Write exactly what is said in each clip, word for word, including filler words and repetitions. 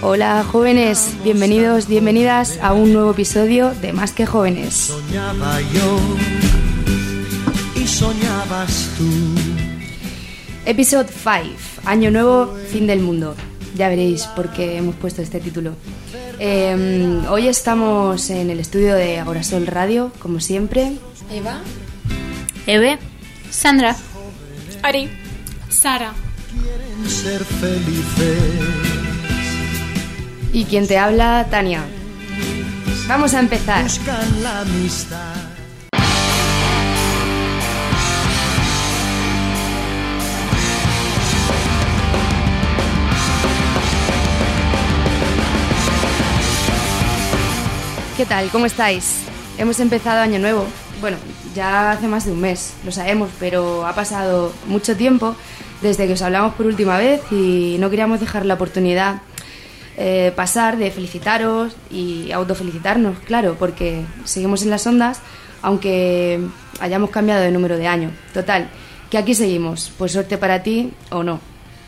Hola jóvenes, bienvenidos, bienvenidas a un nuevo episodio de Más que Jóvenes. Soñaba yo y soñabas tú. Episodio cinco, Año Nuevo, Fin del Mundo. Ya veréis por qué hemos puesto este título. Eh, hoy estamos en el estudio de Agorasol Radio, como siempre. Eva, Eve, Sandra, Ari, Sara. Quieren ser felices. Y quien te habla, Tania. Vamos a empezar. Buscan la amistad. ¿Qué tal? ¿Cómo estáis? Hemos empezado Año Nuevo. Bueno, ya hace más de un mes, lo sabemos, pero ha pasado mucho tiempo desde que os hablamos por última vez y no queríamos dejar la oportunidad eh, pasar de felicitaros y autofelicitarnos, claro, porque seguimos en las ondas, aunque hayamos cambiado de número de año. Total, que aquí seguimos, pues suerte para ti o no.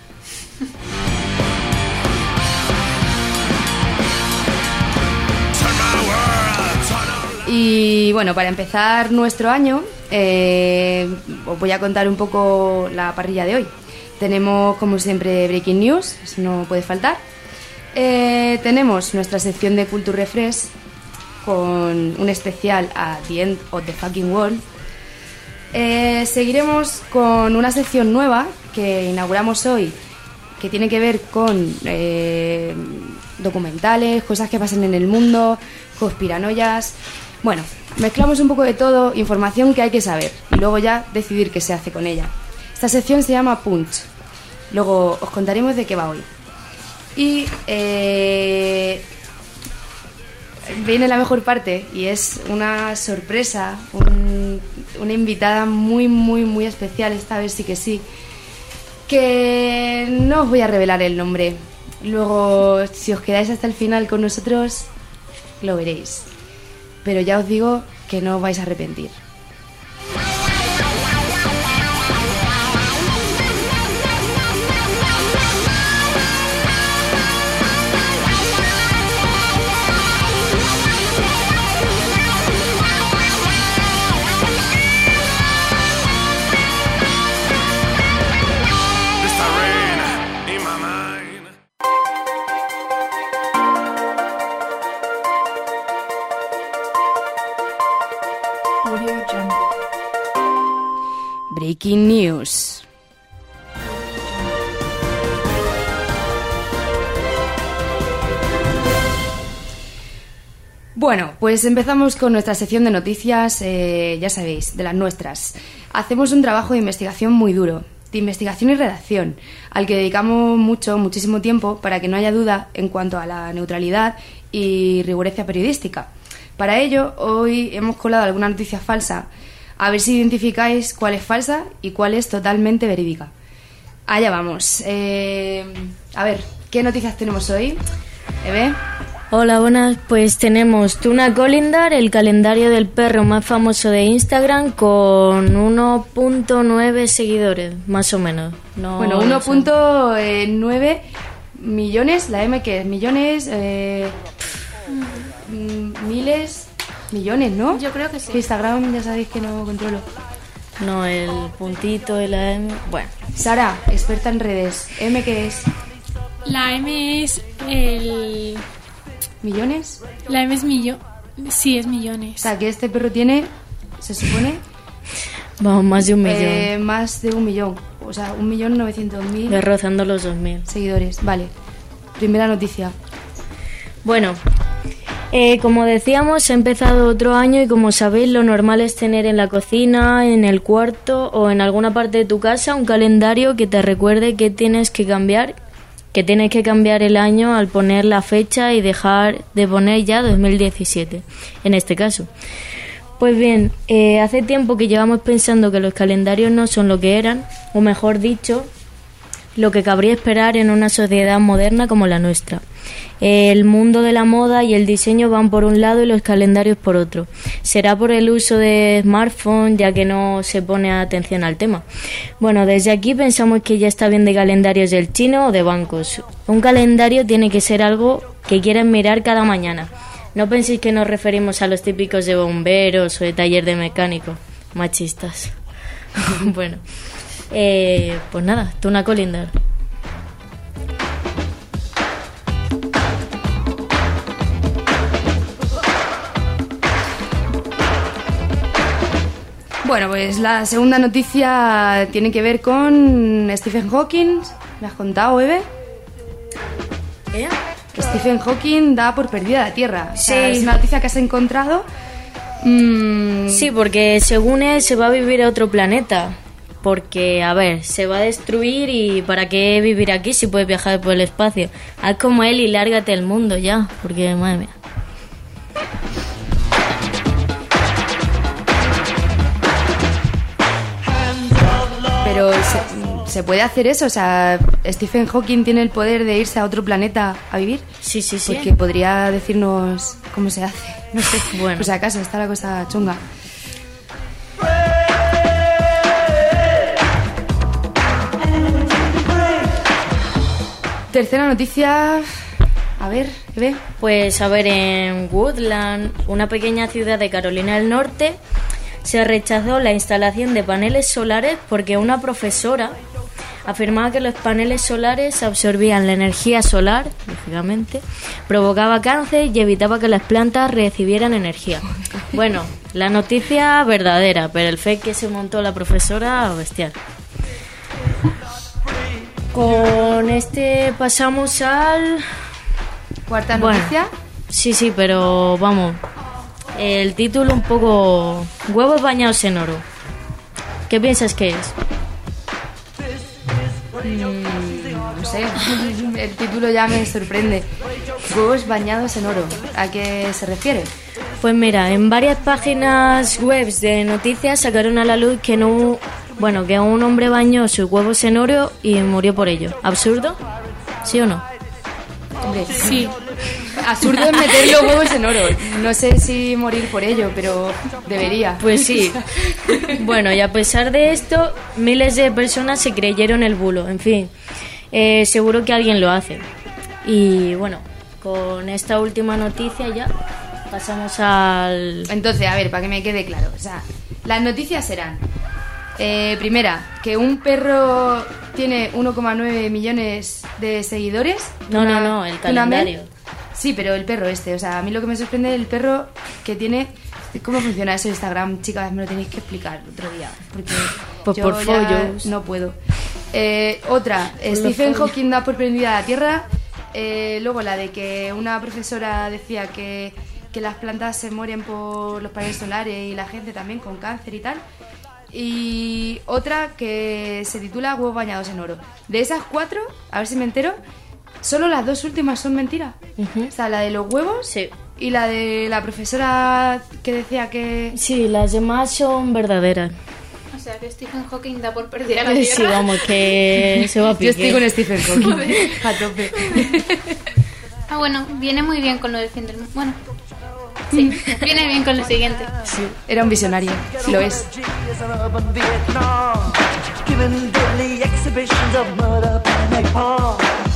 Y bueno, para empezar nuestro año, eh, os voy a contar un poco la parrilla de hoy. Tenemos, como siempre, Breaking News, eso no puede faltar. Eh, tenemos nuestra sección de Culture Refresh con un especial a The End of the Fucking World. Eh, seguiremos con una sección nueva que inauguramos hoy, que tiene que ver con eh, documentales, cosas que pasan en el mundo, conspiranoias. Bueno, mezclamos un poco de todo, información que hay que saber y luego ya decidir qué se hace con ella. Esta sección se llama Punch. Luego os contaremos de qué va hoy. Y eh, viene la mejor parte y es una sorpresa, un, una invitada muy, muy, muy especial, esta vez sí que sí, que no os voy a revelar el nombre. Luego, si os quedáis hasta el final con nosotros, lo veréis. Pero ya os digo que no os vais a arrepentir. Breaking News. Bueno, pues empezamos con nuestra sección de noticias, eh, ya sabéis, de las nuestras. Hacemos un trabajo de investigación muy duro, de investigación y redacción, al que dedicamos mucho, muchísimo tiempo para que no haya duda en cuanto a la neutralidad y rigurosidad periodística. Para ello, hoy hemos colado alguna noticia falsa. A ver si identificáis cuál es falsa y cuál es totalmente verídica. Allá vamos. Eh, a ver, ¿qué noticias tenemos hoy? ¿Eve? Hola, buenas. Pues tenemos Tuna Calendar, el calendario del perro más famoso de Instagram, con uno punto nueve seguidores, más o menos. No, bueno, uno punto nueve millones, la M que es millones, eh, miles... Millones, ¿no? Yo creo que sí. Que Instagram ya sabéis que no controlo. No, el puntito de la M... Bueno. Sara, experta en redes. ¿M qué es? La M es el... ¿Millones? La M es millón. Sí, es O millones. sea, que este perro tiene, se supone... Vamos, más de un millón. Eh, más de un millón. O sea, un millón novecientos mil... Ya rozando los dos mil. Seguidores. Vale. Primera noticia. Bueno... Eh, como decíamos, ha empezado otro año y como sabéis lo normal es tener en la cocina, en el cuarto o en alguna parte de tu casa un calendario que te recuerde que tienes que cambiar, que tienes que cambiar el año al poner la fecha y dejar de poner ya dos mil diecisiete, en este caso. Pues bien, eh, hace tiempo que llevamos pensando que los calendarios no son lo que eran, o mejor dicho, lo que cabría esperar en una sociedad moderna como la nuestra. El mundo de la moda y el diseño van por un lado y los calendarios por otro. Será por el uso de smartphones, ya que no se pone atención al tema. Bueno, desde aquí pensamos que ya está bien de calendarios del chino o de bancos. Un calendario tiene que ser algo que quieran mirar cada mañana. No penséis que nos referimos a los típicos de bomberos o de taller de mecánico. Machistas. Bueno, eh, pues nada, Tuna Colindar. Bueno, pues la segunda noticia tiene que ver con Stephen Hawking. ¿Me has contado, Eve? ¿Eh? Que Stephen Hawking da por perdida la Tierra. O sea, Sí. es una noticia que has encontrado. Mm, Sí, porque según él se va a vivir a otro planeta. Porque, a ver, se va a destruir y ¿para qué vivir aquí si puedes viajar por el espacio? Haz como él y lárgate al mundo ya, porque madre mía. Pero se, ¿se puede hacer eso? O sea, ¿Stephen Hawking tiene el poder de irse a otro planeta a vivir? Sí, sí, sí. Porque podría decirnos cómo se hace. No sé. Bueno. Pues acaso está la cosa chunga. Tercera noticia. A ver, ve. Pues a ver, en Woodland, una pequeña ciudad de Carolina del Norte, se rechazó la instalación de paneles solares porque una profesora afirmaba que los paneles solares absorbían la energía solar, lógicamente, provocaba cáncer y evitaba que las plantas recibieran energía. Bueno, la noticia verdadera, pero el fake que se montó la profesora, bestial. Con este pasamos al... Cuarta Bueno, noticia. sí, sí, pero vamos. El título un poco... Huevos bañados en oro. ¿Qué piensas que es? No sé, el título ya me sorprende. Huevos bañados en oro. ¿A qué se refiere? Pues mira, en varias páginas web de noticias sacaron a la luz que no... Bueno, que un hombre bañó sus huevos en oro y murió por ello. ¿Absurdo? ¿Sí o no? Hombre, Sí. absurdo es meter los huevos en oro. No sé si morir por ello, pero debería. Pues sí. Bueno, y a pesar de esto, miles de personas se creyeron el bulo. En fin, eh, seguro que alguien lo hace. Y bueno, con esta última noticia ya pasamos al... Entonces, a ver, para que me quede claro. O sea, las noticias serán... Eh, primera, que un perro tiene uno coma nueve millones de seguidores. No, Una- no, no, el una calendario. mel. Sí, pero el perro este. O sea, a mí lo que me sorprende es el perro que tiene... ¿Cómo funciona eso de Instagram? Chicas, me lo tenéis que explicar otro día. Porque Pues yo por ya follos. no puedo. Eh, otra, los Stephen follos. Hawking da por prendida la Tierra. Eh, luego la de que una profesora decía que, que las plantas se mueren por los paneles solares y la gente también con cáncer y tal. Y otra que se titula Huevos bañados en oro. De esas cuatro, a ver si me entero, solo las dos últimas son mentiras. Ujú. O sea, la de los huevos Sí. y la de la profesora que decía que... Sí, las demás son verdaderas. O sea que Stephen Hawking da por perdida la Sí, Tierra. vamos, que se va a Yo estoy pique. con Stephen Hawking. A tope. Ah, bueno, viene muy bien con lo del fin del mundo. Bueno, sí, viene bien con lo siguiente. Sí, era un visionario. Lo es. Urban Vietnam, giving deadly exhibitions of murder and napalm.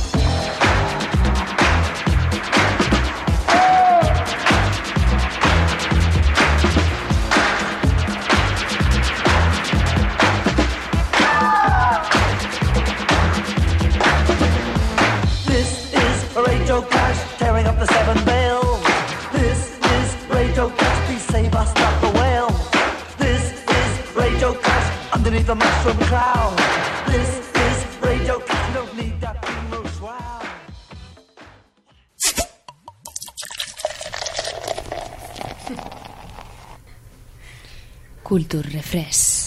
This is Radio Clash, tearing up the seven veils. This is Radio Clash, please save us, not the whale. This is Radio Clash, underneath the mushroom cloud. This is Radio Clash, don't need that funeral shroud. Culture Refresh.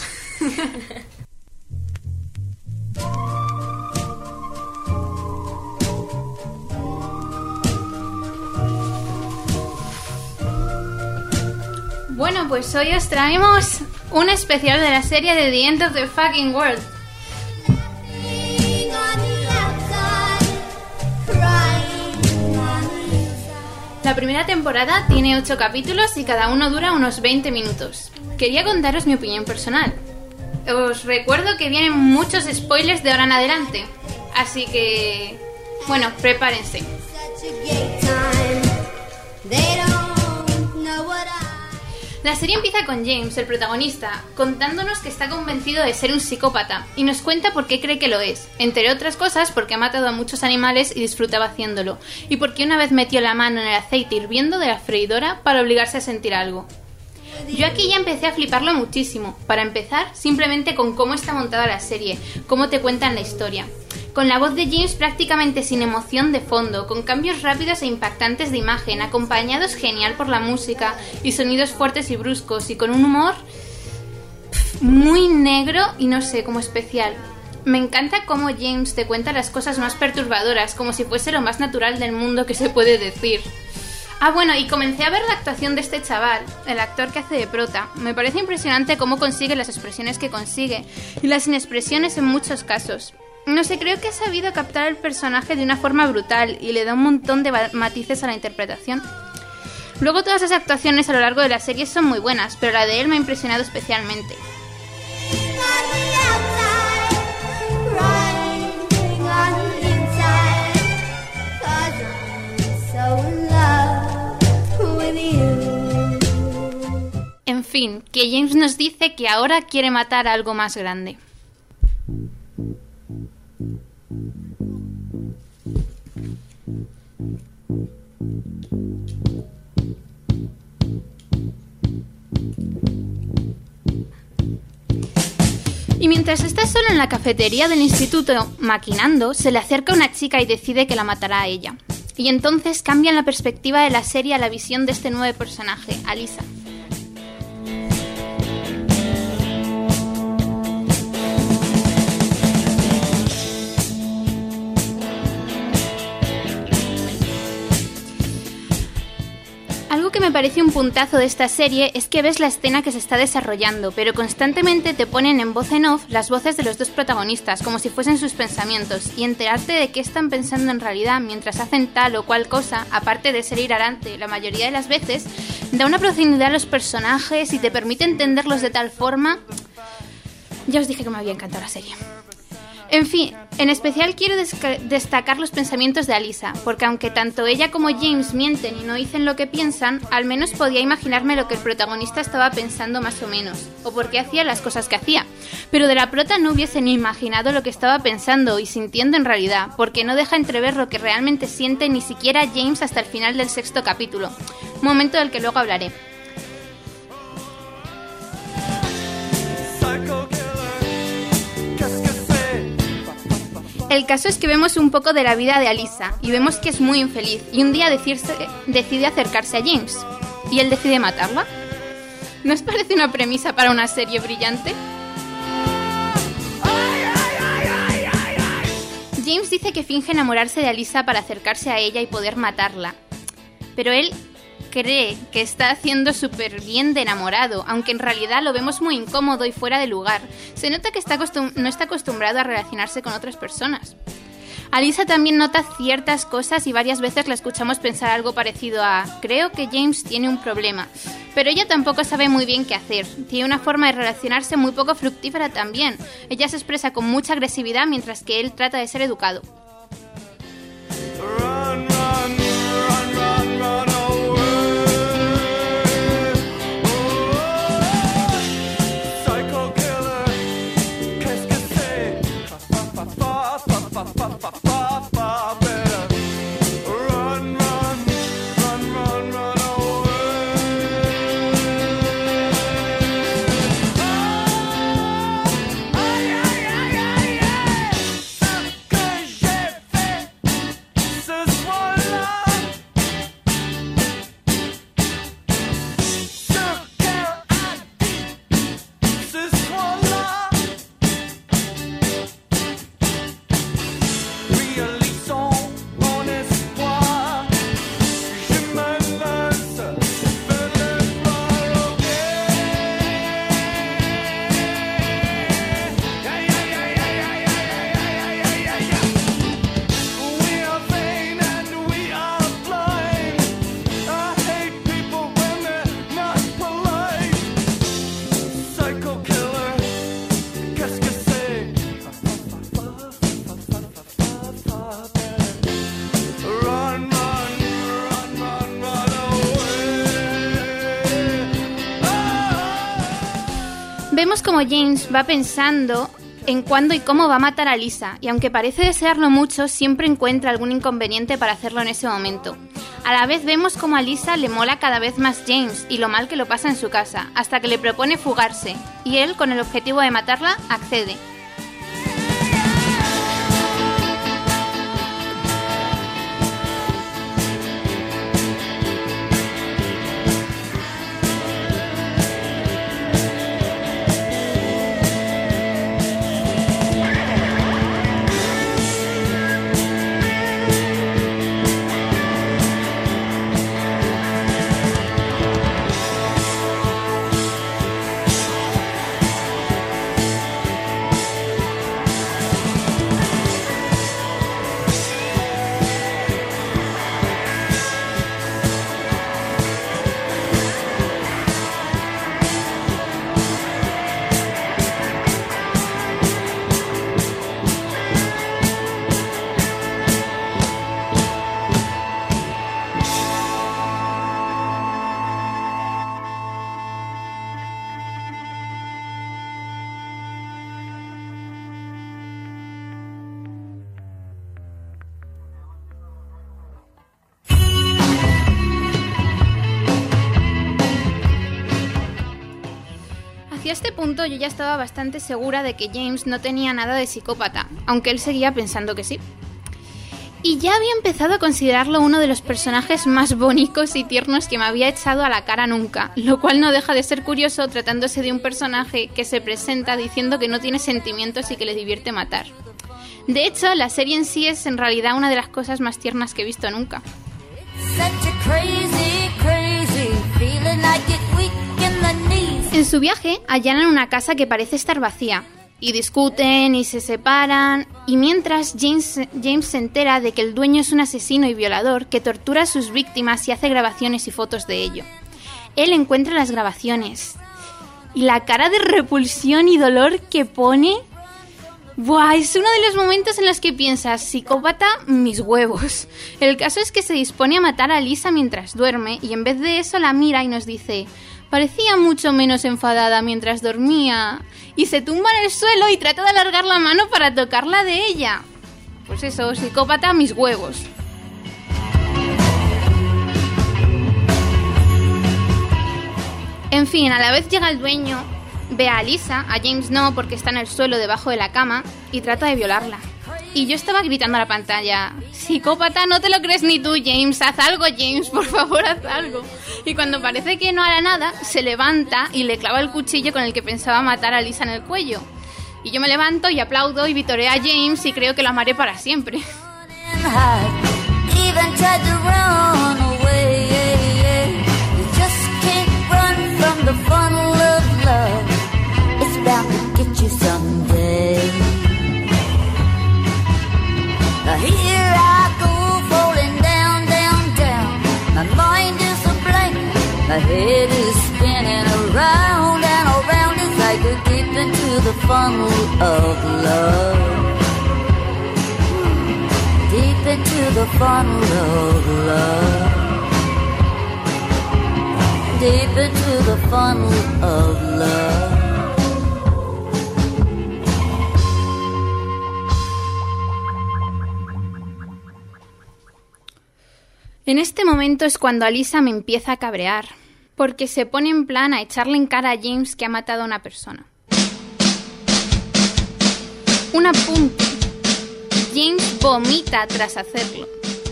Bueno, pues hoy os traemos un especial de la serie de The End of the Fucking World. On La primera temporada tiene ocho capítulos y cada uno dura unos veinte minutos. Quería contaros mi opinión personal. Os recuerdo que vienen muchos spoilers de ahora en adelante, así que, bueno, prepárense. La serie empieza con James, el protagonista, contándonos que está convencido de ser un psicópata y nos cuenta por qué cree que lo es, entre otras cosas porque ha matado a muchos animales y disfrutaba haciéndolo, y porque una vez metió la mano en el aceite hirviendo de la freidora para obligarse a sentir algo. Yo aquí ya empecé a fliparlo muchísimo. Para empezar, simplemente con cómo está montada la serie, cómo te cuentan la historia. Con la voz de James prácticamente sin emoción de fondo, con cambios rápidos e impactantes de imagen, acompañados genial por la música y sonidos fuertes y bruscos, y con un humor muy negro y no sé, como especial. Me encanta cómo James te cuenta las cosas más perturbadoras, como si fuese lo más natural del mundo que se puede decir. Ah, bueno, y comencé a ver la actuación de este chaval, el actor que hace de prota. Me parece impresionante cómo consigue las expresiones que consigue, y las inexpresiones en muchos casos. No sé, creo que ha sabido captar el personaje de una forma brutal y le da un montón de matices a la interpretación. Luego todas las actuaciones a lo largo de la serie son muy buenas, pero la de él me ha impresionado especialmente. En fin, que James nos dice que ahora quiere matar a algo más grande. Y mientras está solo en la cafetería del instituto maquinando, se le acerca una chica y decide que la matará a ella. Y entonces cambian la perspectiva de la serie a la visión de este nuevo personaje, Alyssa. Algo que me parece un puntazo de esta serie es que ves la escena que se está desarrollando, pero constantemente te ponen en voz en off las voces de los dos protagonistas, como si fuesen sus pensamientos, y enterarte de qué están pensando en realidad mientras hacen tal o cual cosa, aparte de ser hilarante la mayoría de las veces, da una profundidad a los personajes y te permite entenderlos de tal forma. Ya os dije que me había encantado la serie. En fin, en especial quiero destacar los pensamientos de Alyssa, porque aunque tanto ella como James mienten y no dicen lo que piensan, al menos podía imaginarme lo que el protagonista estaba pensando más o menos, o por qué hacía las cosas que hacía. Pero de la prota no hubiese ni imaginado lo que estaba pensando y sintiendo en realidad, porque no deja entrever lo que realmente siente ni siquiera James hasta el final del sexto capítulo, momento del que luego hablaré. El caso es que vemos un poco de la vida de Alyssa y vemos que es muy infeliz y un día decirse, decide acercarse a James y él decide matarla. ¿No os parece una premisa para una serie brillante? James dice que finge enamorarse de Alyssa para acercarse a ella y poder matarla, pero él cree que está haciendo súper bien de enamorado, aunque en realidad lo vemos muy incómodo y fuera de lugar. Se nota que está acostum- no está acostumbrado a relacionarse con otras personas. Alyssa también nota ciertas cosas y varias veces la escuchamos pensar algo parecido a «creo que James tiene un problema», pero ella tampoco sabe muy bien qué hacer. Tiene una forma de relacionarse muy poco fructífera también. Ella se expresa con mucha agresividad mientras que él trata de ser educado. Run, run, run, run, run away. Psycho killer, qu'est-ce que c'est? Fa fa fa fa fa fa fa fa better. Run, run, run, run, run away. Aïe, aïe, aïe, aïe, aïe. Ce que j'ai fait ce soir-là, ce qu'elle a dit ce soir-là, oui, Vemos como James va pensando en cuándo y cómo va a matar a Lisa, y aunque parece desearlo mucho, siempre encuentra algún inconveniente para hacerlo en ese momento. A la vez vemos como a Lisa le mola cada vez más James y lo mal que lo pasa en su casa, hasta que le propone fugarse, y él, con el objetivo de matarla, accede. Hacia este punto yo ya estaba bastante segura de que James no tenía nada de psicópata, aunque él seguía pensando que sí. Y ya había empezado a considerarlo uno de los personajes más bonitos y tiernos que me había echado a la cara nunca, lo cual no deja de ser curioso tratándose de un personaje que se presenta diciendo que no tiene sentimientos y que le divierte matar. De hecho, la serie en sí es en realidad una de las cosas más tiernas que he visto nunca. En su viaje allanan una casa que parece estar vacía, y discuten y se separan, y mientras James, James se entera de que el dueño es un asesino y violador que tortura a sus víctimas y hace grabaciones y fotos de ello. Él encuentra las grabaciones, y la cara de repulsión y dolor que pone... ¡Buah! Es uno de los momentos en los que piensas, psicópata, mis huevos. El caso es que se dispone a matar a Lisa mientras duerme, y en vez de eso la mira y nos dice... Parecía mucho menos enfadada mientras dormía. Y se tumba en el suelo y trata de alargar la mano para tocarla de ella. Pues eso, psicópata, mis huevos. En fin, a la vez llega el dueño, ve a Lisa, a James no, porque está en el suelo debajo de la cama, y trata de violarla. Y yo estaba gritando a la pantalla, psicópata, no te lo crees ni tú, James, haz algo, James, por favor, haz algo. Y cuando parece que no hará nada, se levanta y le clava el cuchillo con el que pensaba matar a Lisa en el cuello. Y yo me levanto y aplaudo y vitoreo a James y creo que lo amaré para siempre. Here I go, falling down, down, down. My mind is a blank, my head is spinning around and around as I go deep into the funnel of love. Deep into the funnel of love. Deep into the funnel of love. En este momento es cuando Alisa me empieza a cabrear, porque se pone en plan a echarle en cara a James que ha matado a una persona. Un apunte. James vomita tras hacerlo.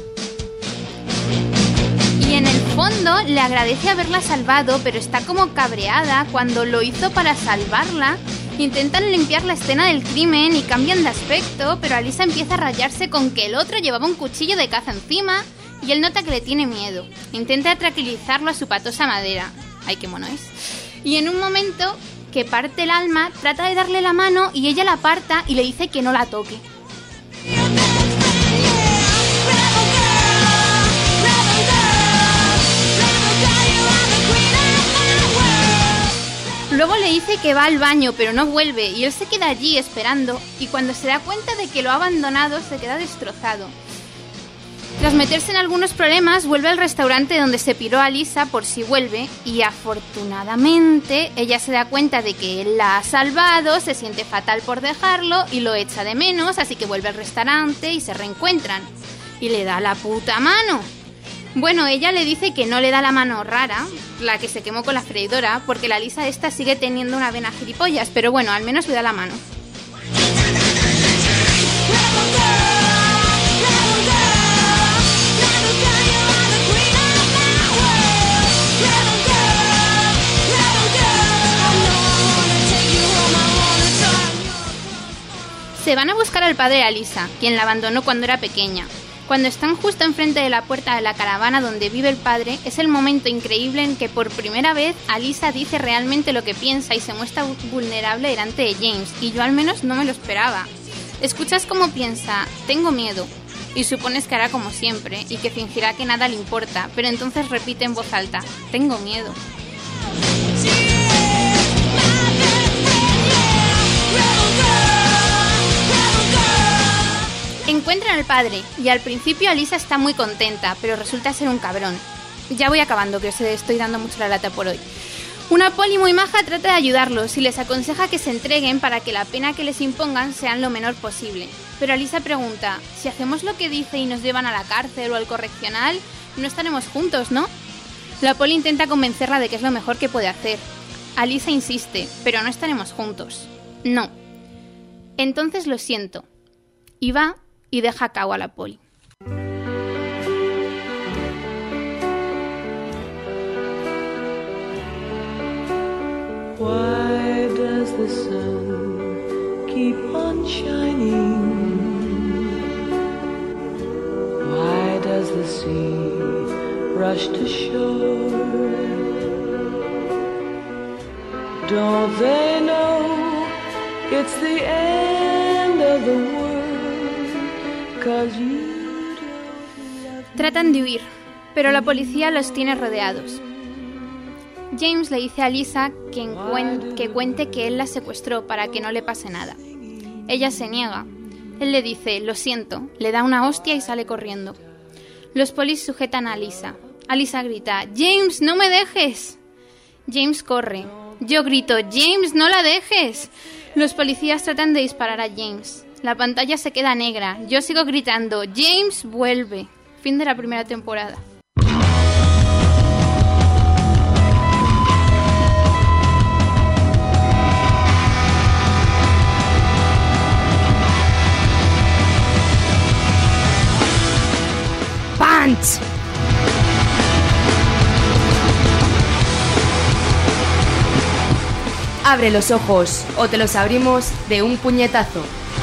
Y en el fondo le agradece haberla salvado, pero está como cabreada cuando lo hizo para salvarla. Intentan limpiar la escena del crimen y cambian de aspecto, pero Alisa empieza a rayarse con que el otro llevaba un cuchillo de caza encima y él nota que le tiene miedo. Intenta tranquilizarlo a su patosa madera. Ay, qué mono es. Y en un momento que parte el alma, trata de darle la mano y ella la aparta y le dice que no la toque. Luego le dice que va al baño, pero no vuelve, y él se queda allí esperando, y cuando se da cuenta de que lo ha abandonado, se queda destrozado. Tras meterse en algunos problemas, vuelve al restaurante donde se piró a Lisa por si vuelve y afortunadamente ella se da cuenta de que él la ha salvado, se siente fatal por dejarlo y lo echa de menos, así que vuelve al restaurante y se reencuentran. Y le da la puta mano. Bueno, ella le dice que no le da la mano rara, la que se quemó con la freidora, porque la Lisa esta sigue teniendo una vena gilipollas, pero bueno, al menos le da la mano. Se van a buscar al padre de Alisa, quien la abandonó cuando era pequeña. Cuando están justo enfrente de la puerta de la caravana donde vive el padre, es el momento increíble en que por primera vez Alisa dice realmente lo que piensa y se muestra vulnerable delante de James, y yo al menos no me lo esperaba. Escuchas cómo piensa, tengo miedo, y supones que hará como siempre, y que fingirá que nada le importa, pero entonces repite en voz alta, tengo miedo. Encuentran al padre, y al principio Alisa está muy contenta, pero resulta ser un cabrón. Ya voy acabando, que os estoy dando mucho la lata por hoy. Una poli muy maja trata de ayudarlos y les aconseja que se entreguen para que la pena que les impongan sea lo menor posible. Pero Alisa pregunta, si hacemos lo que dice y nos llevan a la cárcel o al correccional, no estaremos juntos, ¿no? La poli intenta convencerla de que es lo mejor que puede hacer. Alisa insiste, pero no estaremos juntos. No. Entonces lo siento. Y va y deja a cabo a la poli. Why does the sun keep on shining? Why does the sea rush to shore? Don't they know it's the end of the world? Tratan de huir, pero la policía los tiene rodeados. James le dice a Lisa que, encuen- que cuente que él la secuestró para que no le pase nada. Ella se niega. Él le dice, lo siento, le da una hostia y sale corriendo. Los polis sujetan a Lisa. Alisa grita, James, no me dejes. James corre. Yo grito, James, no la dejes. Los policías tratan de disparar a James. La pantalla se queda negra. Yo sigo gritando, James, vuelve. Fin de la primera temporada. ¡Punch! Abre los ojos o te los abrimos de un puñetazo.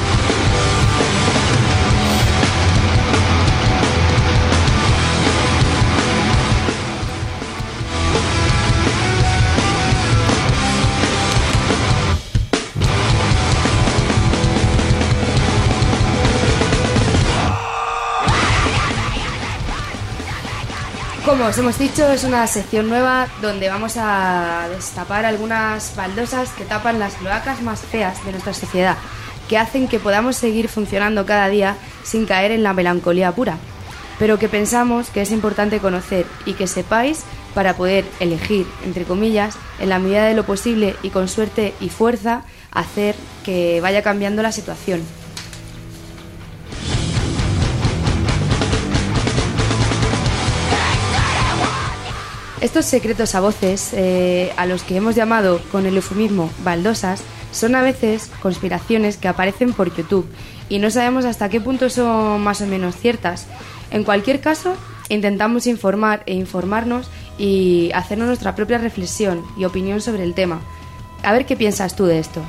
Como os hemos dicho, es una sección nueva donde vamos a destapar algunas baldosas que tapan las cloacas más feas de nuestra sociedad, que hacen que podamos seguir funcionando cada día sin caer en la melancolía pura, pero que pensamos que es importante conocer y que sepáis para poder elegir, entre comillas, en la medida de lo posible y con suerte y fuerza, hacer que vaya cambiando la situación. Estos secretos a voces, eh, a los que hemos llamado con el eufemismo baldosas, son a veces conspiraciones que aparecen por YouTube y no sabemos hasta qué punto son más o menos ciertas. En cualquier caso, intentamos informar e informarnos y hacernos nuestra propia reflexión y opinión sobre el tema. A ver qué piensas tú de esto.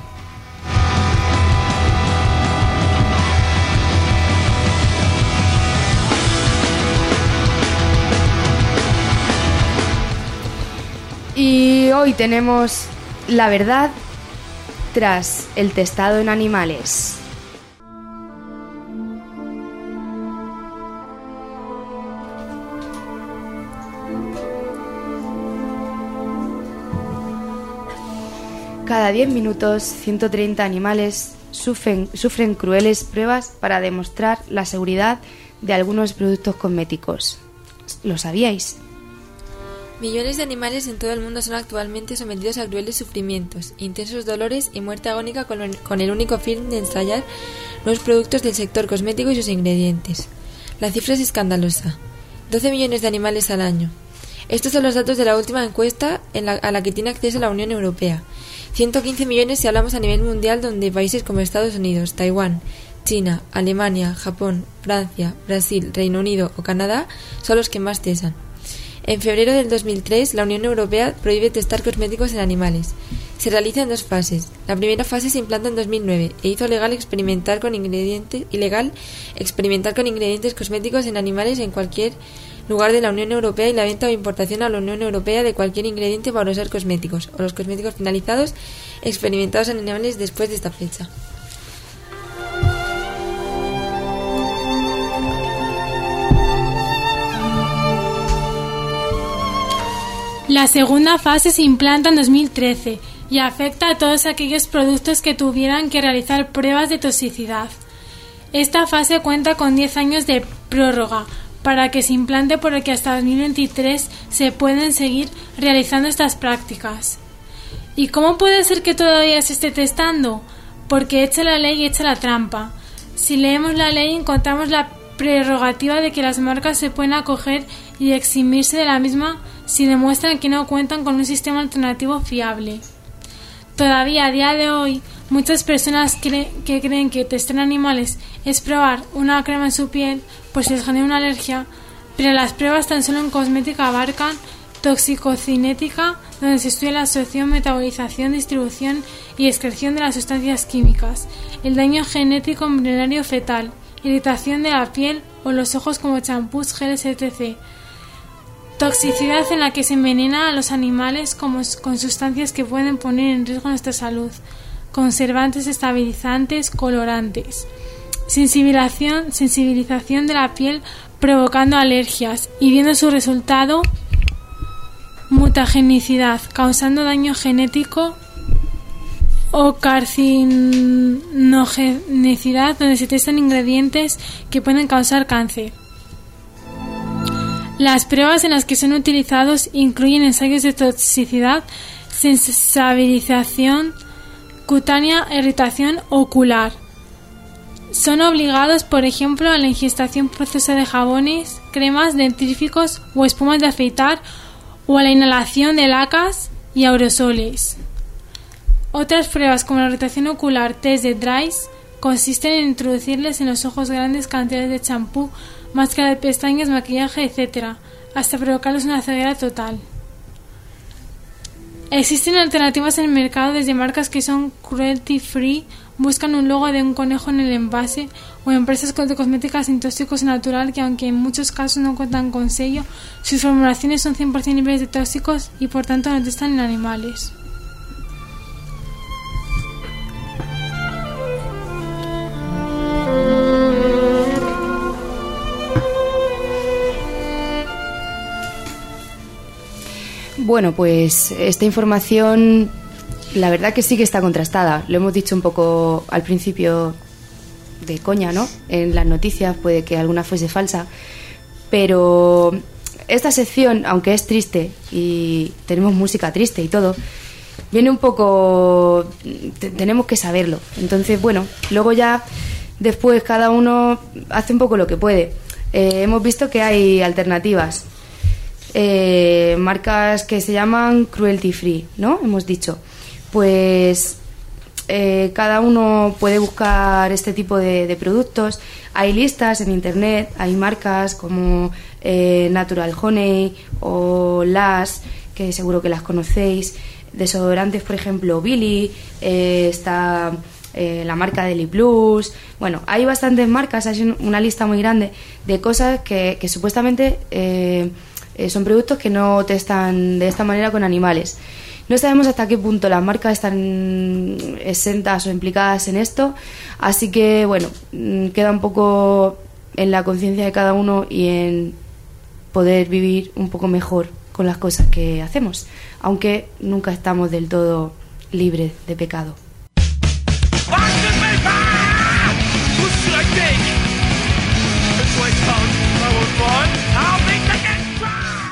Y hoy tenemos la verdad tras el testado en animales. Cada diez minutos, ciento treinta animales sufren, sufren crueles pruebas para demostrar la seguridad de algunos productos cosméticos. ¿Lo sabíais? Millones de animales en todo el mundo son actualmente sometidos a crueles sufrimientos, intensos dolores y muerte agónica con, con el único fin de ensayar nuevos productos del sector cosmético y sus ingredientes. La cifra es escandalosa. doce millones de animales al año. Estos son los datos de la última encuesta en la, a la que tiene acceso la Unión Europea. ciento quince millones si hablamos a nivel mundial, donde países como Estados Unidos, Taiwán, China, Alemania, Japón, Francia, Brasil, Reino Unido o Canadá son los que más cesan. En febrero del dos mil tres, la Unión Europea prohíbe testar cosméticos en animales. Se realiza en dos fases. La primera fase se implanta en dos mil nueve e hizo legal experimentar con ingredientes ilegal experimentar con ingredientes cosméticos en animales en cualquier lugar de la Unión Europea y la venta o importación a la Unión Europea de cualquier ingrediente para usar cosméticos o los cosméticos finalizados experimentados en animales después de esta fecha. La segunda fase se implanta en dos mil trece y afecta a todos aquellos productos que tuvieran que realizar pruebas de toxicidad. Esta fase cuenta con diez años de prórroga para que se implante, por lo que hasta dos mil veintitrés se pueden seguir realizando estas prácticas. ¿Y cómo puede ser que todavía se esté testando? Porque echa la ley y echa la trampa. Si leemos la ley encontramos la prerrogativa de que las marcas se pueden acoger y eximirse de la misma si demuestran que no cuentan con un sistema alternativo fiable. Todavía a día de hoy, muchas personas cre- que creen que testar animales es probar una crema en su piel, pues les genera una alergia, pero las pruebas tan solo en cosmética abarcan toxicocinética, donde se estudia la absorción, metabolización, distribución y excreción de las sustancias químicas, el daño genético embrionario fetal, irritación de la piel o los ojos como champús, geles, etcétera. Toxicidad en la que se envenena a los animales como con sustancias que pueden poner en riesgo nuestra salud, conservantes, estabilizantes, colorantes. Sensibilización, sensibilización de la piel provocando alergias y viendo su resultado, mutagenicidad, causando daño genético o carcinogenicidad, donde se testan ingredientes que pueden causar cáncer. Las pruebas en las que son utilizados incluyen ensayos de toxicidad, sensibilización cutánea, irritación ocular. Son obligados, por ejemplo, a la ingestión procesada de jabones, cremas, dentífricos o espumas de afeitar, o a la inhalación de lacas y aerosoles. Otras pruebas, como la irritación ocular, test de Dries, consisten en introducirles en los ojos grandes cantidades de champú, máscara de pestañas, maquillaje, etcétera, hasta provocarles una ceguera total. Existen alternativas en el mercado, desde marcas que son cruelty free, buscan un logo de un conejo en el envase, o empresas de cosméticas sin tóxicos natural que, aunque en muchos casos no cuentan con sello, sus formulaciones son cien por ciento libres de tóxicos y por tanto no testan en animales. Bueno, pues esta información la verdad que sí que está contrastada. Lo hemos dicho un poco al principio de coña, ¿no? En las noticias puede que alguna fuese falsa, pero esta sección, aunque es triste y tenemos música triste y todo, viene un poco... T- tenemos que saberlo. Entonces, bueno, luego ya después cada uno hace un poco lo que puede. Eh, hemos visto que hay alternativas. Eh, marcas que se llaman cruelty free, ¿no? Hemos dicho. Pues eh, cada uno puede buscar este tipo de, de productos. Hay listas en internet, hay marcas como eh, Natural Honey o Lush, que seguro que las conocéis. Desodorantes, por ejemplo, Billy, eh, está eh, la marca de Lip Plus. Bueno, hay bastantes marcas, hay una lista muy grande de cosas que, que supuestamente eh, eh, son productos que no testan de esta manera con animales. No sabemos hasta qué punto las marcas están exentas o implicadas en esto, así que bueno, queda un poco en la conciencia de cada uno y en poder vivir un poco mejor con las cosas que hacemos, aunque nunca estamos del todo libres de pecado. What's the paper? Who should I take? The choice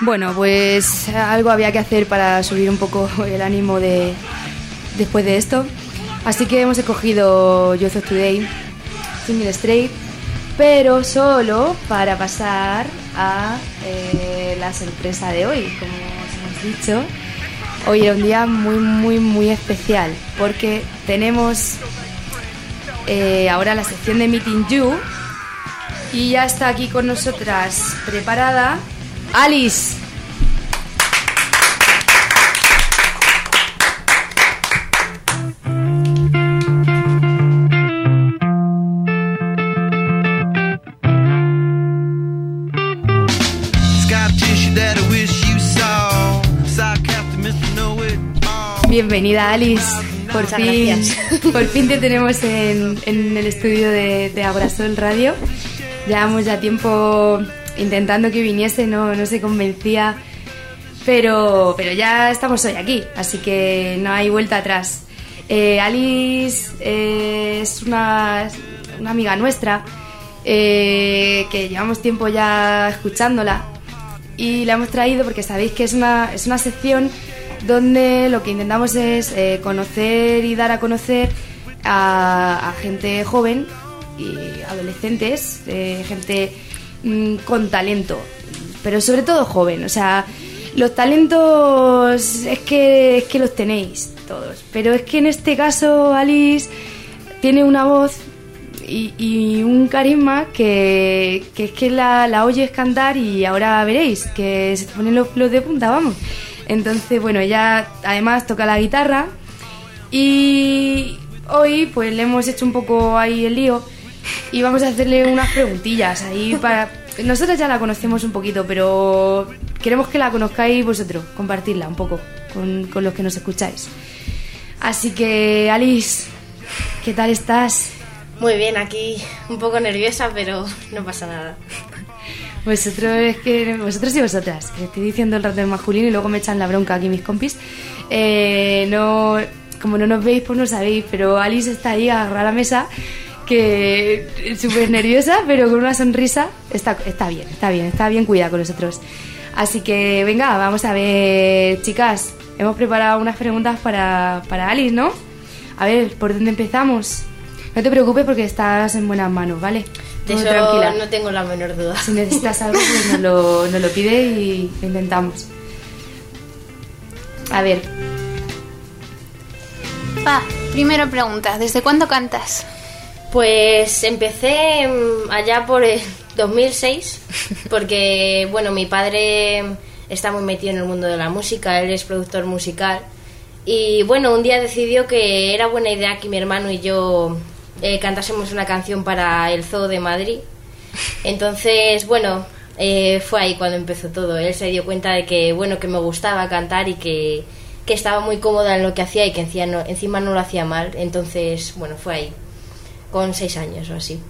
Bueno, pues algo había que hacer para subir un poco el ánimo de después de esto. Así que hemos escogido Youth of Today, Single Straight, pero solo para pasar a eh, la sorpresa de hoy. Como os hemos dicho, hoy era un día muy, muy, muy especial porque tenemos eh, ahora la sección de Meeting You y ya está aquí con nosotras preparada Alice. Bienvenida, Alice. Por Muchas fin, gracias. por fin te tenemos en, en el estudio de, de Abrasol Radio. Llevamos ya tiempo intentando que viniese, no, no se convencía, pero, pero ya estamos hoy aquí, así que no hay vuelta atrás. Eh, Alice eh, es una, una amiga nuestra eh, que llevamos tiempo ya escuchándola y la hemos traído porque sabéis que es una, es una sección donde lo que intentamos es eh, conocer y dar a conocer a, a gente joven y adolescentes, eh, gente mmm, con talento, pero sobre todo joven. O sea, los talentos es que, es que los tenéis todos, pero es que en este caso Alice tiene una voz y, y un carisma que, que es que la, la oyes cantar y ahora veréis que se te ponen los pelos de punta, vamos. Entonces, bueno, ella además toca la guitarra y hoy pues le hemos hecho un poco ahí el lío y vamos a hacerle unas preguntillas ahí para... Nosotros ya la conocemos un poquito, pero queremos que la conozcáis vosotros, compartirla un poco con, con los que nos escucháis. Así que, Alice, ¿qué tal estás? Muy bien, aquí un poco nerviosa, pero no pasa nada. Vosotros es que vosotros y vosotras, que estoy diciendo el rato en masculino y luego me echan la bronca aquí mis compis. Eh, no, como no nos veis, pues no sabéis, pero Alice está ahí agarrada a la mesa, que súper nerviosa, pero con una sonrisa. Está, está bien, está bien, está bien cuidada con nosotros. Así que venga, vamos a ver, chicas, hemos preparado unas preguntas para, para Alice, ¿no? A ver, ¿por dónde empezamos? No te preocupes porque estás en buenas manos, ¿vale? De eso tranquila. no tengo la menor duda. Si necesitas algo, pues nos lo, nos lo pide y lo intentamos. A ver. Va, primera pregunta, ¿desde cuándo cantas? Pues empecé mm, allá por el dos mil seis, porque, bueno, mi padre está muy metido en el mundo de la música, él es productor musical, y, bueno, un día decidió que era buena idea que mi hermano y yo eh, cantásemos una canción para el Zoo de Madrid. Entonces, bueno, eh, fue ahí cuando empezó todo. Él se dio cuenta de que, bueno, que me gustaba cantar y que, que estaba muy cómoda en lo que hacía y que encima no, encima no lo hacía mal. Entonces, bueno, fue ahí, con seis años o así.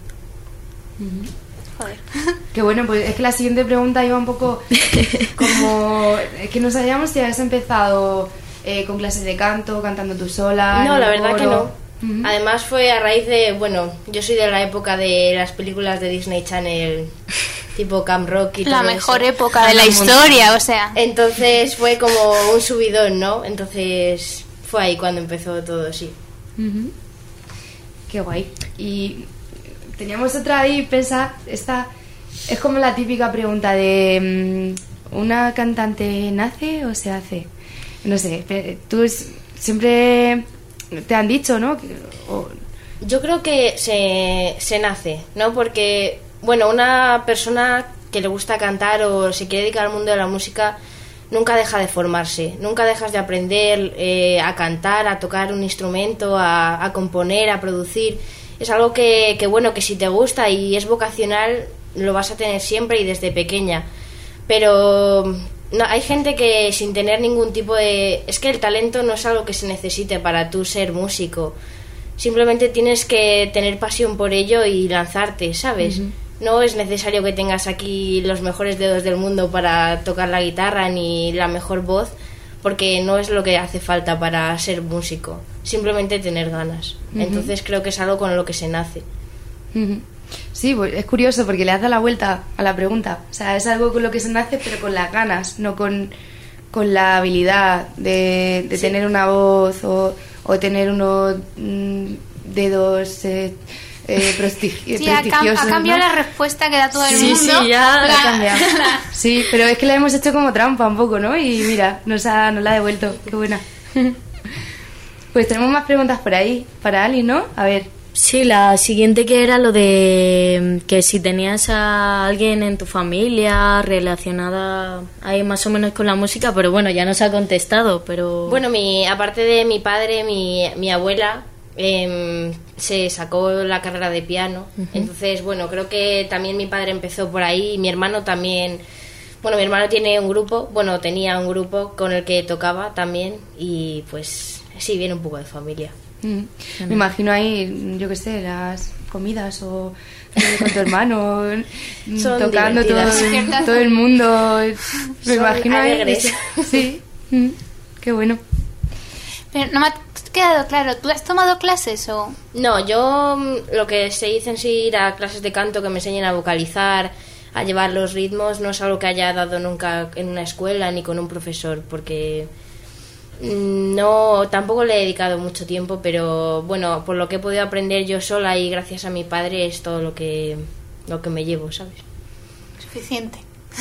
Joder. Qué bueno, pues es que la siguiente pregunta iba un poco como... Es que no sabíamos si habías empezado eh, con clases de canto, cantando tú sola. No, en la el verdad coro. que no. Ujú. Además fue a raíz de, bueno, yo soy de la época de las películas de Disney Channel, tipo Camp Rock y todo La mejor eso. época de la historia, o sea. Entonces fue como un subidón, ¿no? Entonces fue ahí cuando empezó todo, sí. Ujú. Qué guay. Y teníamos otra ahí pensada. Esta es como la típica pregunta de mm, ¿una cantante nace o se hace? No sé, pe- tú es- siempre te han dicho, ¿no? Que- o- Yo creo que se, se nace, ¿no? Porque, bueno, una persona que le gusta cantar o se quiere dedicar al mundo de la música nunca deja de formarse, nunca dejas de aprender eh, a cantar, a tocar un instrumento, a, a componer, a producir. Es algo que, que, bueno, que si te gusta y es vocacional, lo vas a tener siempre y desde pequeña. Pero no, hay gente que sin tener ningún tipo de... Es que el talento no es algo que se necesite para tú ser músico. Simplemente tienes que tener pasión por ello y lanzarte, ¿sabes? Uh-huh. No es necesario que tengas aquí los mejores dedos del mundo para tocar la guitarra ni la mejor voz, porque no es lo que hace falta para ser músico. Simplemente tener ganas. Uh-huh. Entonces creo que es algo con lo que se nace. Uh-huh. Sí, pues es curioso porque le has dado la vuelta a la pregunta. O sea, es algo con lo que se nace, pero con las ganas, no con, con la habilidad de, de sí. tener una voz o, o tener unos mm, dedos eh, eh, prestigi- sí, prestigiosos. Ha, cam- ha cambiado ¿no? la respuesta que da todo el sí, mundo. Sí, ya la... ha cambiado. Sí, pero es que la hemos hecho como trampa un poco, ¿no? Y mira, nos, ha, nos la ha devuelto. Qué buena. Pues tenemos más preguntas por ahí para Ali, ¿no? A ver. Sí, la siguiente que era lo de que si tenías a alguien en tu familia relacionada ahí más o menos con la música, pero bueno, ya nos ha contestado, pero... Bueno, mi, aparte de mi padre, mi, mi abuela eh, se sacó la carrera de piano, uh-huh. Entonces, bueno, creo que también mi padre empezó por ahí y mi hermano también... Bueno, mi hermano tiene un grupo, bueno, tenía un grupo con el que tocaba también y pues sí, viene un poco de familia. Mm. Me imagino ahí, yo qué sé, las comidas o eh, con tu hermano Son tocando todo, todo el mundo. Me Son imagino alegres. ahí. Sí, mm. Qué bueno. Pero no me ha quedado claro, ¿tú has tomado clases o...? No, yo lo que se dice en sí ir a clases de canto que me enseñen a vocalizar, a llevar los ritmos, no es algo que haya dado nunca en una escuela ni con un profesor, porque... No, tampoco le he dedicado mucho tiempo, pero bueno, por lo que he podido aprender yo sola y gracias a mi padre es todo lo que lo que me llevo, ¿sabes? Suficiente.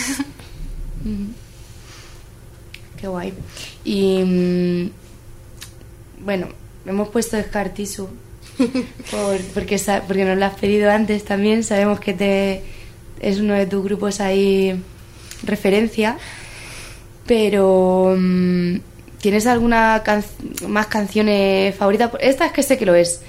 Qué guay. Y mm, bueno, hemos puesto Escartisu por, porque, porque nos lo has pedido antes también. Sabemos que te es uno de tus grupos ahí referencia, pero... Mm, ¿tienes alguna can- más canciones favoritas? Esta es que sé que lo es,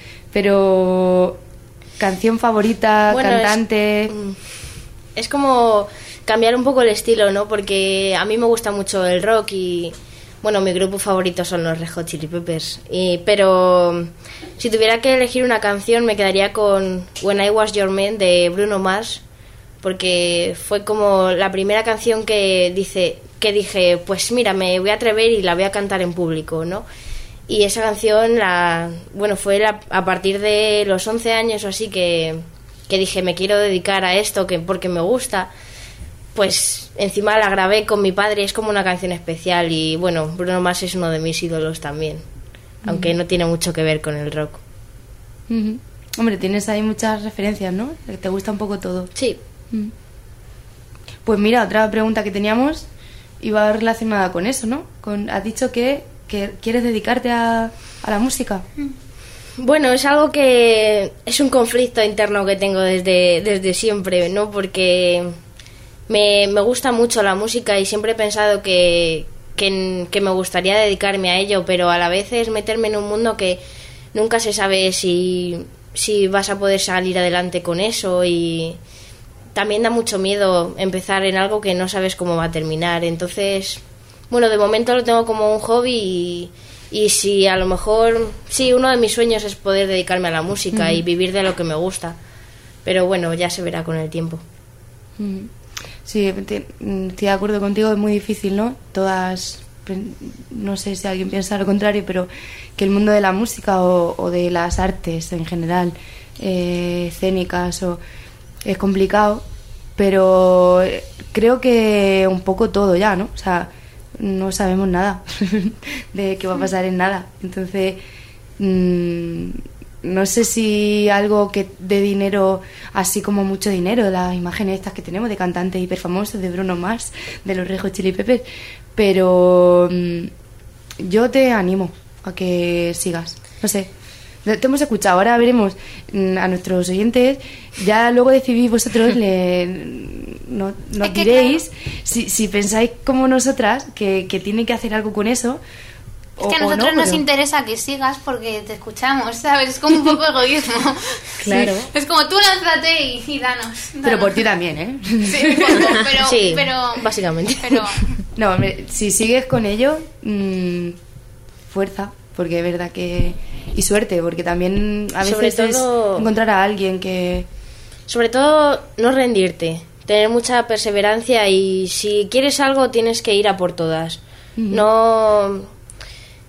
pero canción favorita, bueno, cantante... Es, es como cambiar un poco el estilo, ¿no? Porque a mí me gusta mucho el rock y, bueno, mi grupo favorito son los Red Hot Chili Peppers. Y, pero si tuviera que elegir una canción me quedaría con When I Was Your Man de Bruno Mars, porque fue como la primera canción que dice... que dije, pues mira, me voy a atrever y la voy a cantar en público, ¿no? Y esa canción, la bueno, fue la, a partir de los once años o así que, que dije, me quiero dedicar a esto que porque me gusta. Pues encima la grabé con mi padre, es como una canción especial y bueno, Bruno Mars es uno de mis ídolos también, uh-huh. Aunque no tiene mucho que ver con el rock. Uh-huh. Hombre, tienes ahí muchas referencias, ¿no? Te gusta un poco todo. Sí. Uh-huh. Pues mira, otra pregunta que teníamos... iba relacionada con eso, ¿no? Con, has dicho que, que quieres dedicarte a, a la música. Bueno, es algo que es un conflicto interno que tengo desde, desde siempre, ¿no? Porque me, me gusta mucho la música y siempre he pensado que, que, que me gustaría dedicarme a ello, pero a la vez es meterme en un mundo que nunca se sabe si, si vas a poder salir adelante con eso y... También da mucho miedo empezar en algo que no sabes cómo va a terminar. Entonces, bueno, de momento lo tengo como un hobby y, y si a lo mejor... Sí, uno de mis sueños es poder dedicarme a la música mm. y vivir de lo que me gusta. Pero bueno, ya se verá con el tiempo. Mm. Sí, estoy de acuerdo contigo, es muy difícil, ¿no? Todas... No sé si alguien piensa lo contrario, pero que el mundo de la música o, o de las artes en general, eh, escénicas o... es complicado, pero creo que un poco todo ya, ¿no? O sea, no sabemos nada de qué va a pasar en nada. Entonces, mmm, no sé si algo que dé dinero, así como mucho dinero, las imágenes estas que tenemos de cantantes hiperfamosos, de Bruno Mars, de los Red Hot Chili Peppers, pero mmm, yo te animo a que sigas, no sé. Te hemos escuchado, ahora veremos a nuestros oyentes, ya luego decidís vosotros, le, no, nos es que diréis claro. si, si pensáis como nosotras que, que tienen que hacer algo con eso. Es que a nosotros no, nos pero... interesa que sigas porque te escuchamos, ¿sabes? Es como un poco egoísmo. Claro. Sí. Es como tú lánzate y, y danos, danos. Pero por ti también, ¿eh? Sí, un poco, pero, sí, pero básicamente. Pero... No, hombre, si sigues con ello, mmm, fuerza, porque es verdad que... Y suerte, porque también a veces todo, es encontrar a alguien que... Sobre todo, no rendirte, tener mucha perseverancia y si quieres algo tienes que ir a por todas. Uh-huh. No...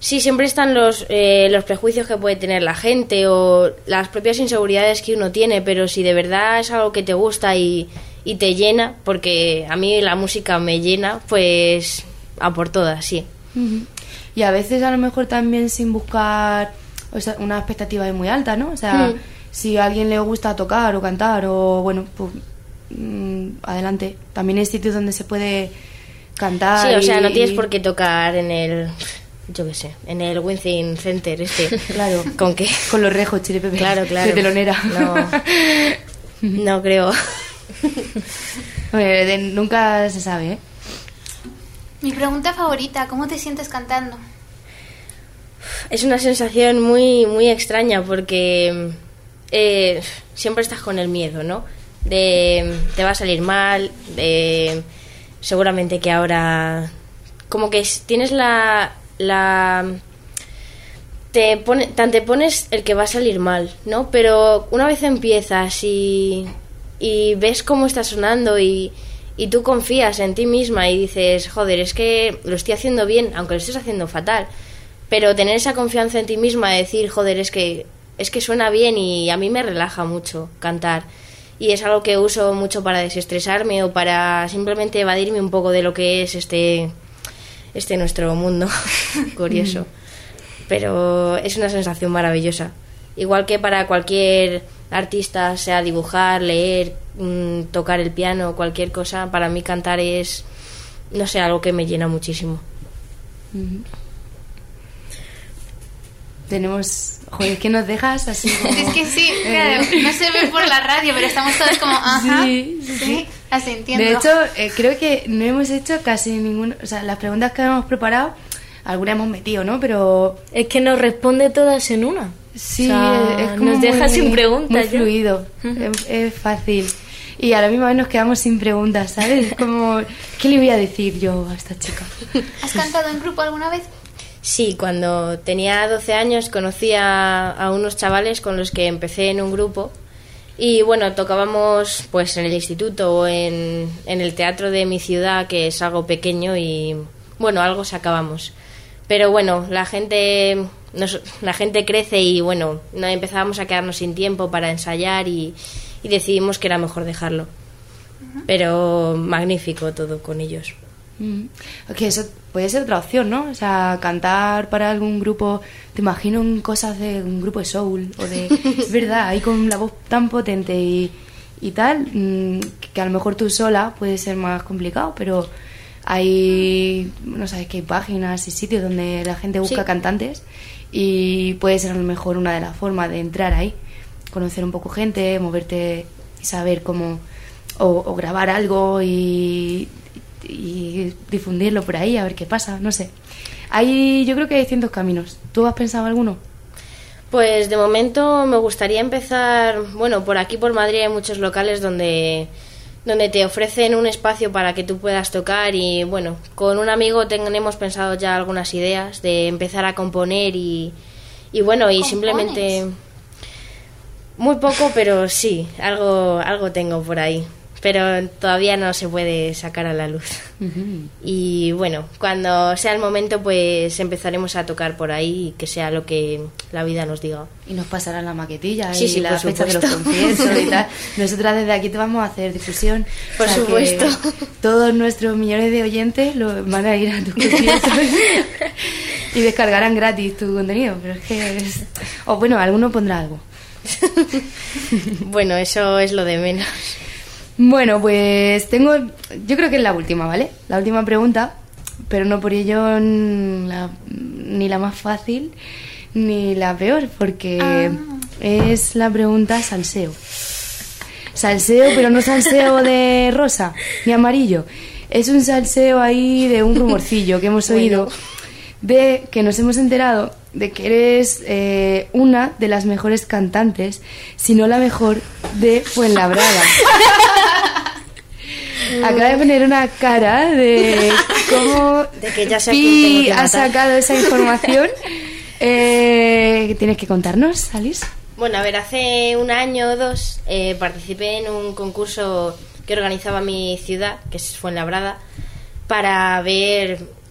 sí, siempre están los, eh, los prejuicios que puede tener la gente o las propias inseguridades que uno tiene, pero si de verdad es algo que te gusta y, y te llena, porque a mí la música me llena, pues a por todas, sí. Uh-huh. Y a veces a lo mejor también sin buscar, o sea, una expectativa muy alta, ¿no? O sea, uh-huh. si a alguien le gusta tocar o cantar o bueno, pues mmm, adelante. También hay sitios donde se puede cantar. Sí, o sea, y, no tienes por qué tocar en el... yo qué sé, en el Within Center este. Claro. ¿Con qué? Con los Red Hot Chili Peppers. Claro, claro. De telonera. No, no creo. Bueno, de, nunca se sabe, ¿eh? Mi pregunta favorita, ¿cómo te sientes cantando? Es una sensación muy, muy extraña porque eh, siempre estás con el miedo, ¿no? De te va a salir mal, de seguramente que ahora... como que tienes la... la te pone, te antepones el que va a salir mal, ¿no? Pero una vez empiezas y, y ves cómo está sonando y, y tú confías en ti misma y dices, joder, es que lo estoy haciendo bien, aunque lo estés haciendo fatal, pero tener esa confianza en ti misma de decir, joder, es que, es que suena bien y a mí me relaja mucho cantar. Y es algo que uso mucho para desestresarme o para simplemente evadirme un poco de lo que es este... este nuestro mundo curioso, pero es una sensación maravillosa, igual que para cualquier artista, sea dibujar, leer, mmm, tocar el piano, cualquier cosa. Para mí cantar es, no sé, algo que me llena muchísimo. Uh-huh. Tenemos, joder, ¿qué nos dejas así como... Es que sí, claro, no se ve por la radio, pero estamos todos como, ajá, sí, sí, sí. Así entiendo. De hecho, eh, creo que no hemos hecho casi ninguna... O sea, las preguntas que hemos preparado, algunas hemos metido, ¿no? Pero... es que nos responde todas en una. Sí, o sea, es como nos deja muy, sin preguntas. Muy ¿ya? fluido, uh-huh. es, es fácil. Y a la misma vez nos quedamos sin preguntas, ¿sabes? Como, ¿qué le voy a decir yo a esta chica? ¿Has cantado en grupo alguna vez? Sí, cuando tenía doce años conocí a, a unos chavales con los que empecé en un grupo y bueno, tocábamos pues en el instituto o en, en el teatro de mi ciudad, que es algo pequeño y bueno, algo sacábamos. Pero bueno, la gente nos, la gente crece y bueno, no, empezábamos a quedarnos sin tiempo para ensayar y, y decidimos que era mejor dejarlo. Uh-huh. Pero magnífico todo con ellos. Mm. Okay, eso puede ser otra opción, ¿no? O sea, cantar para algún grupo, te imagino en cosas de un grupo de soul o de... es verdad, ahí con la voz tan potente y, y tal, mmm, que a lo mejor tú sola puede ser más complicado, pero hay, no sabes, que hay páginas y sitios donde la gente busca sí. cantantes y puede ser a lo mejor una de las formas de entrar ahí, conocer un poco gente, moverte y saber cómo... o, o grabar algo y... y difundirlo por ahí, a ver qué pasa, no sé. Hay, yo creo que hay cientos caminos. ¿Tú has pensado alguno? Pues de momento me gustaría empezar, bueno, por aquí por Madrid hay muchos locales donde, donde te ofrecen un espacio para que tú puedas tocar y bueno, con un amigo tenemos pensado ya algunas ideas de empezar a componer y, y bueno, y ¿compones? Simplemente... muy poco, pero sí, algo, algo tengo por ahí. Pero todavía no se puede sacar a la luz. Uh-huh. Y bueno, cuando sea el momento, pues empezaremos a tocar por ahí y que sea lo que la vida nos diga. Y nos pasarán la maquetilla sí, y sí, la fecha de los conciertos y tal. Nosotras desde aquí te vamos a hacer difusión. Por o sea, supuesto. Todos nuestros millones de oyentes lo, van a ir a tus conciertos y descargarán gratis tu contenido. Pero es que es... o bueno, alguno pondrá algo. Bueno, eso es lo de menos. Bueno, pues tengo, yo creo que es la última, ¿vale? La última pregunta, pero no por ello la, ni la más fácil ni la peor, porque ah. es la pregunta salseo. Salseo, pero no salseo de rosa ni amarillo. Es un salseo ahí de un rumorcillo que hemos oído, bueno. de que nos hemos enterado de que eres eh, una de las mejores cantantes, si no la mejor, de Fuenlabrada. Acaba de poner una cara de cómo de que ya sé Pi ha sacado esa información. Eh, ¿Tienes que contarnos, Alice? Bueno, a ver, hace un año o dos eh, participé en un concurso que organizaba mi ciudad, que es Fuenlabrada, para ver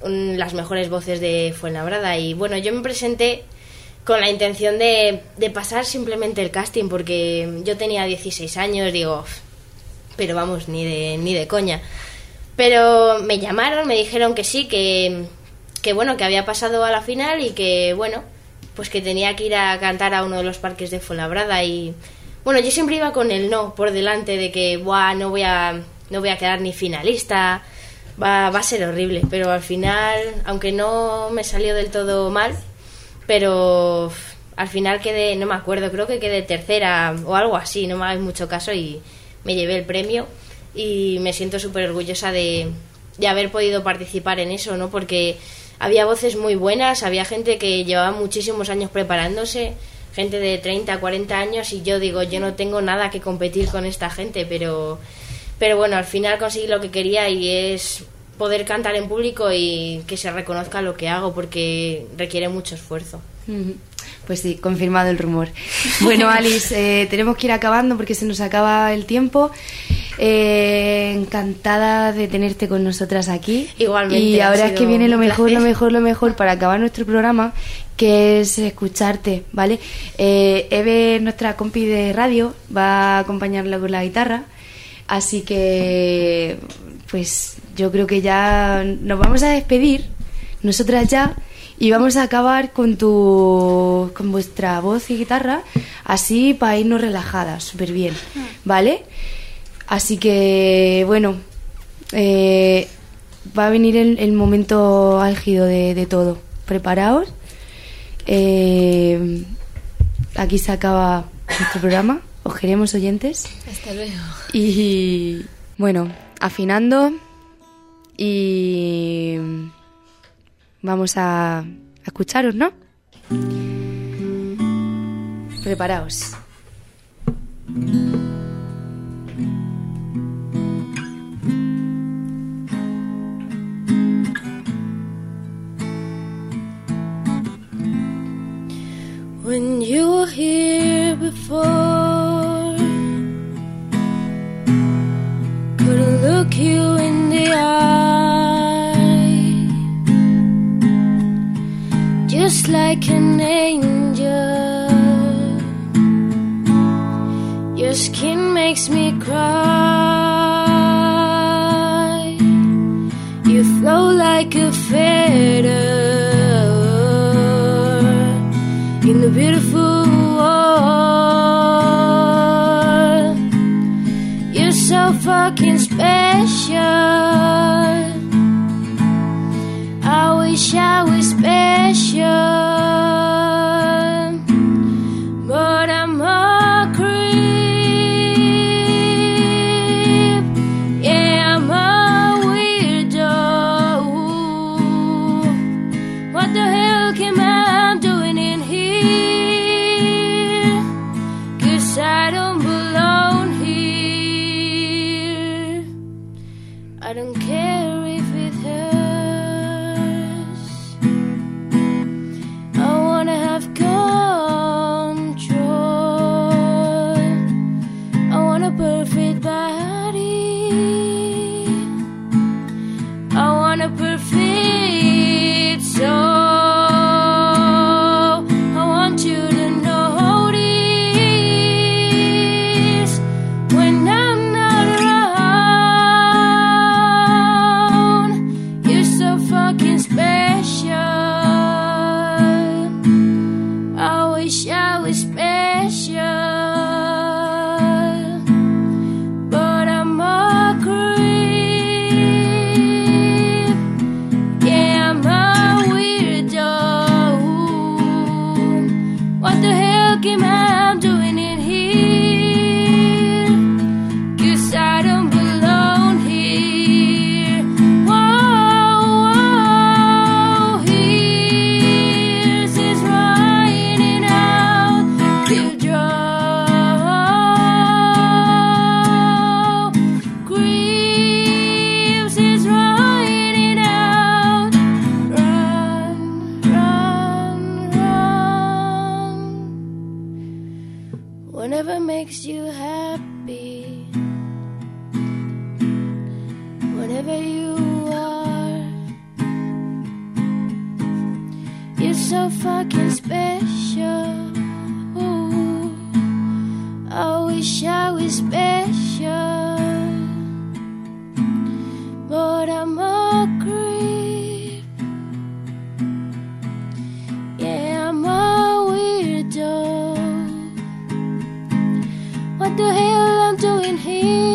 un- las mejores voces de Fuenlabrada. Y bueno, yo me presenté con la intención de, de pasar simplemente el casting, porque yo tenía dieciséis años, digo, pero vamos, ni de, ni de coña. Pero me llamaron, me dijeron que sí, que, que bueno, que había pasado a la final y que bueno, pues que tenía que ir a cantar a uno de los parques de Fuenlabrada. Y bueno, yo siempre iba con el no por delante, de que buah, no voy a, no voy a quedar ni finalista, va, va a ser horrible. Pero al final, aunque no me salió del todo mal, pero uf, al final quedé, no me acuerdo, creo que quedé tercera o algo así, no me hagáis mucho caso, y me llevé el premio y me siento súper orgullosa de, de haber podido participar en eso, ¿no? Porque había voces muy buenas, había gente que llevaba muchísimos años preparándose, gente de treinta, cuarenta años, y yo digo, yo no tengo nada que competir con esta gente, pero, pero bueno, al final conseguí lo que quería, y es poder cantar en público y que se reconozca lo que hago, porque requiere mucho esfuerzo. Ujú. Pues sí, confirmado el rumor. Bueno, Alice, eh, tenemos que ir acabando porque se nos acaba el tiempo. Eh, encantada de tenerte con nosotras aquí. Igualmente. Y ha ahora es sido que viene lo un mejor, placer. lo mejor, lo mejor para acabar nuestro programa, que es escucharte, ¿vale? Eh, Eve, nuestra compi de radio, va a acompañarla con la guitarra. Así que, pues yo creo que ya nos vamos a despedir, nosotras ya, y vamos a acabar con tu, con vuestra voz y guitarra, así para irnos relajadas, súper bien, ¿vale? Así que, bueno, eh, va a venir el, el momento álgido de, de todo. Preparaos. Eh, aquí se acaba nuestro programa. Os queremos, oyentes. Hasta luego. Y bueno, afinando y vamos a, a escucharos, ¿no? Preparaos. When you were here before, couldn't look you in the eye, just like an angel. Your skin makes me cry. You flow like a feather in the beautiful world. You're so fucking special. I wish I was special, but I'm a creep. Yeah, I'm a weirdo. What the hell am I doing in here? 'Cause I don't belong here. I don't care if it hurts. I wanna have control. I want a perfect body. I want a perfect soul. I want you to notice when I'm not around. You're so fucking special. I wish I was special, but I'm a creep. Yeah, I'm a weirdo. What the hell am I doing in here? 'Cause I don't belong here. Whoa, whoa, here's this riding out the draw. Grieves is riding out. Run, run, run. Whatever makes you happy, whatever you are, so fucking special. Ooh, I wish I was special, but I'm a creep. Yeah, I'm a weirdo. What the hell I'm doing here?